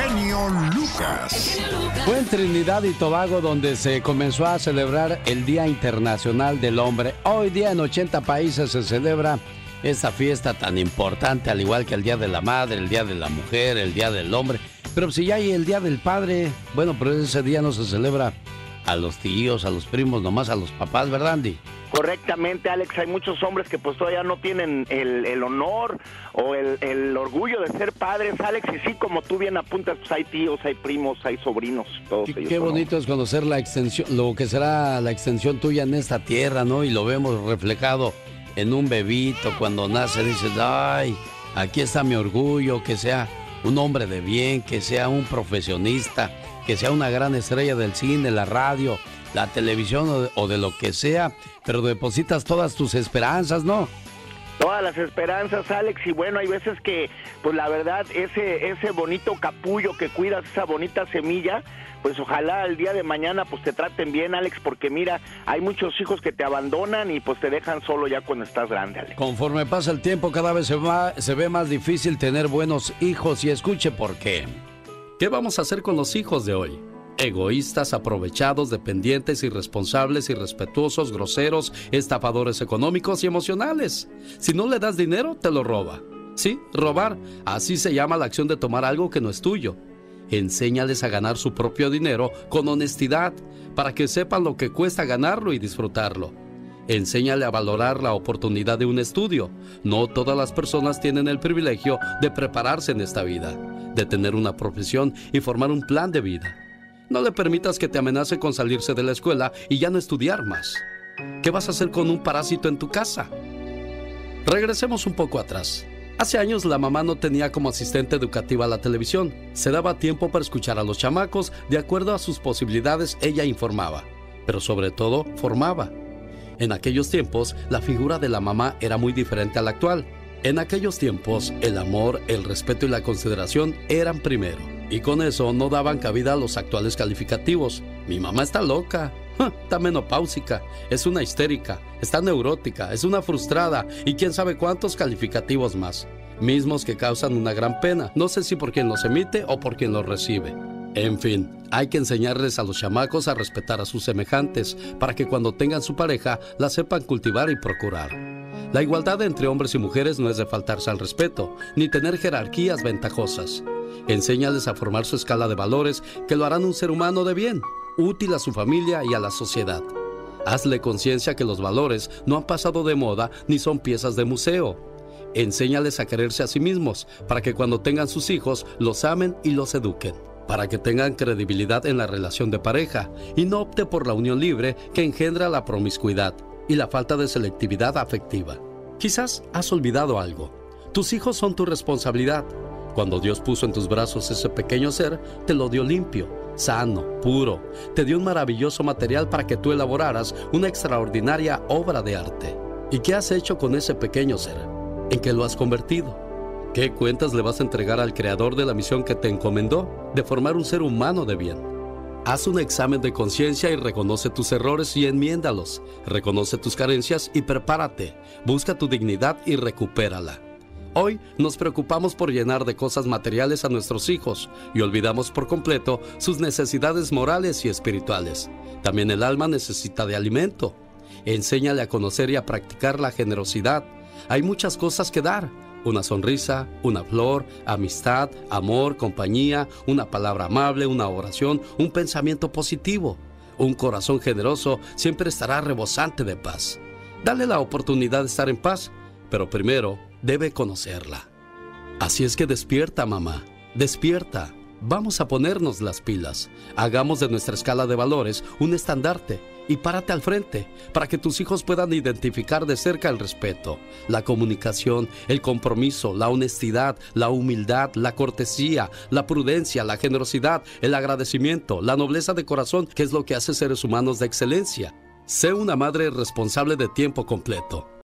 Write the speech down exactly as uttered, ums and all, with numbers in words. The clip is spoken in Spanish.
genio Lucas. Fue en Trinidad y Tobago donde se comenzó a celebrar el Día Internacional del Hombre. Hoy día en ochenta países se celebra esta fiesta tan importante, al igual que el Día de la Madre, el Día de la Mujer, el Día del Hombre. Pero si ya hay el Día del Padre, bueno, pero ese día no se celebra a los tíos, a los primos, nomás a los papás, ¿verdad, Andy? Correctamente, Alex, hay muchos hombres que pues todavía no tienen el, el honor o el, el orgullo de ser padres, Alex, y sí, como tú bien apuntas, pues hay tíos, hay primos, hay sobrinos, todos Qué, ellos. qué bonito es conocer la extensión, lo que será la extensión tuya en esta tierra, ¿no? Y lo vemos reflejado en un bebito cuando nace, dices, ay, aquí está mi orgullo, que sea un hombre de bien, que sea un profesionista, que sea una gran estrella del cine, la radio, la televisión o de, o de lo que sea, pero depositas todas tus esperanzas, ¿no? Todas las esperanzas, Alex, y bueno, hay veces que, pues la verdad, ese ese bonito capullo que cuidas, esa bonita semilla, pues ojalá el día de mañana pues te traten bien, Alex, porque mira, hay muchos hijos que te abandonan y pues te dejan solo ya cuando estás grande, Alex. Conforme pasa el tiempo, cada vez se, va, se ve más difícil tener buenos hijos, y escuche por qué. ¿Qué vamos a hacer con los hijos de hoy? Egoístas, aprovechados, dependientes, irresponsables, irrespetuosos, groseros, estafadores económicos y emocionales. Si no le das dinero, te lo roba. Sí, robar. Así se llama la acción de tomar algo que no es tuyo. Enséñales a ganar su propio dinero con honestidad, para que sepan lo que cuesta ganarlo y disfrutarlo. Enséñale a valorar la oportunidad de un estudio. No todas las personas tienen el privilegio de prepararse en esta vida, de tener una profesión y formar un plan de vida. No le permitas que te amenace con salirse de la escuela y ya no estudiar más. ¿Qué vas a hacer con un parásito en tu casa? Regresemos un poco atrás. Hace años la mamá no tenía como asistente educativa la televisión. Se daba tiempo para escuchar a los chamacos, de acuerdo a sus posibilidades ella informaba, pero sobre todo formaba. En aquellos tiempos la figura de la mamá era muy diferente a la actual. En aquellos tiempos el amor, el respeto y la consideración eran primero. Y con eso no daban cabida a los actuales calificativos. Mi mamá está loca, está menopáusica, es una histérica, está neurótica, es una frustrada y quién sabe cuántos calificativos más. Mismos que causan una gran pena, no sé si por quien los emite o por quien los recibe. En fin, hay que enseñarles a los chamacos a respetar a sus semejantes para que cuando tengan su pareja la sepan cultivar y procurar. La igualdad entre hombres y mujeres no es de faltarse al respeto, ni tener jerarquías ventajosas. Enséñales a formar su escala de valores que lo harán un ser humano de bien, útil a su familia y a la sociedad. Hazle conciencia que los valores no han pasado de moda ni son piezas de museo. Enséñales a quererse a sí mismos para que cuando tengan sus hijos los amen y los eduquen, para que tengan credibilidad en la relación de pareja y no opte por la unión libre que engendra la promiscuidad y la falta de selectividad afectiva. Quizás has olvidado algo. Tus hijos son tu responsabilidad. Cuando Dios puso en tus brazos ese pequeño ser, te lo dio limpio, sano, puro. Te dio un maravilloso material para que tú elaboraras una extraordinaria obra de arte. ¿Y qué has hecho con ese pequeño ser? ¿En qué lo has convertido? ¿Qué cuentas le vas a entregar al creador de la misión que te encomendó de formar un ser humano de bien? Haz un examen de conciencia y reconoce tus errores y enmiéndalos. Reconoce tus carencias y prepárate. Busca tu dignidad y recupérala. Hoy nos preocupamos por llenar de cosas materiales a nuestros hijos y olvidamos por completo sus necesidades morales y espirituales. También el alma necesita de alimento. Enséñale a conocer y a practicar la generosidad. Hay muchas cosas que dar. Una sonrisa, una flor, amistad, amor, compañía, una palabra amable, una oración, un pensamiento positivo. Un corazón generoso siempre estará rebosante de paz. Dale la oportunidad de estar en paz, pero primero debe conocerla. Así es que despierta, mamá, despierta. Vamos a ponernos las pilas. Hagamos de nuestra escala de valores un estandarte y párate al frente para que tus hijos puedan identificar de cerca el respeto, la comunicación, el compromiso, la honestidad, la humildad, la cortesía, la prudencia, la generosidad, el agradecimiento, la nobleza de corazón, que es lo que hace seres humanos de excelencia. Sé una madre responsable de tiempo completo.